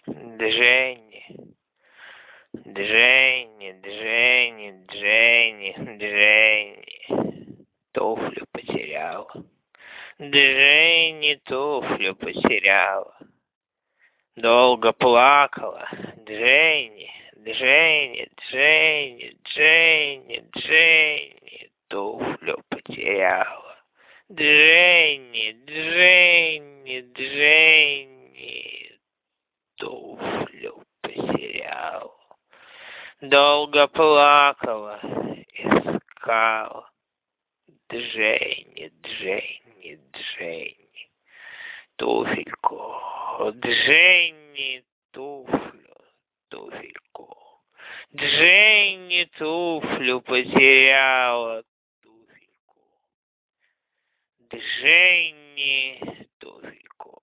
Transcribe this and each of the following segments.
Дженни, Дженни, Дженни, Дженни, Дженни, туфлю потеряла. Дженни туфлю потеряла. Долго плакала. Дженни, Дженни, Дженни, Дженни, Дженни, туфлю потеряла. Дженни, Дженни, Дженни, туфлю потеряла. Долго плакала, искала. Дженни, Дженни, Дженни, туфельку. Дженни, туфлю, туфельку. Дженни туфлю потеряла, туфельку. Дженни туфельку.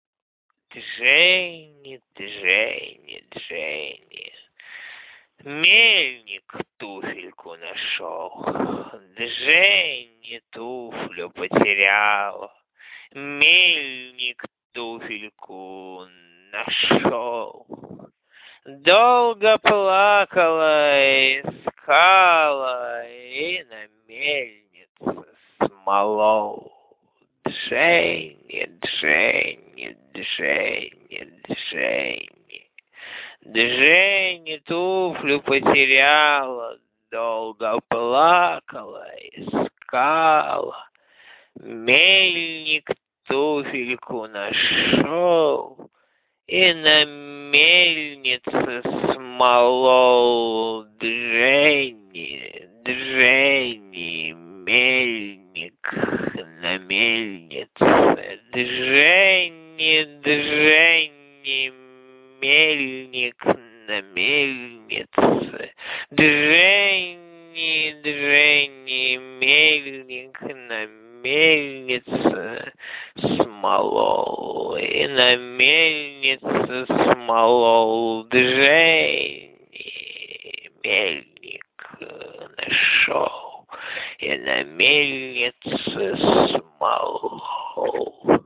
Дженни, Дженни, Дженни. Мельник туфельку нашел. Дженни туфлю потеряла. Мельник туфельку нашел. Долго плакала, искала и на мельнице смолол. Дженни, Дженни, Дженни, Дженни. Дженни туфлю потеряла, долго плакала, искала. Мельник туфельку нашел и на мельнице смолол. Дженни, Дженни, мельник на мельнице. Дженни, Дженни, мельник на мельнице. Дженни, Дженни, мельник на мельнице смолол. И на мельнице смолол. Дженни, мельник нашел. И на мельнице смолол.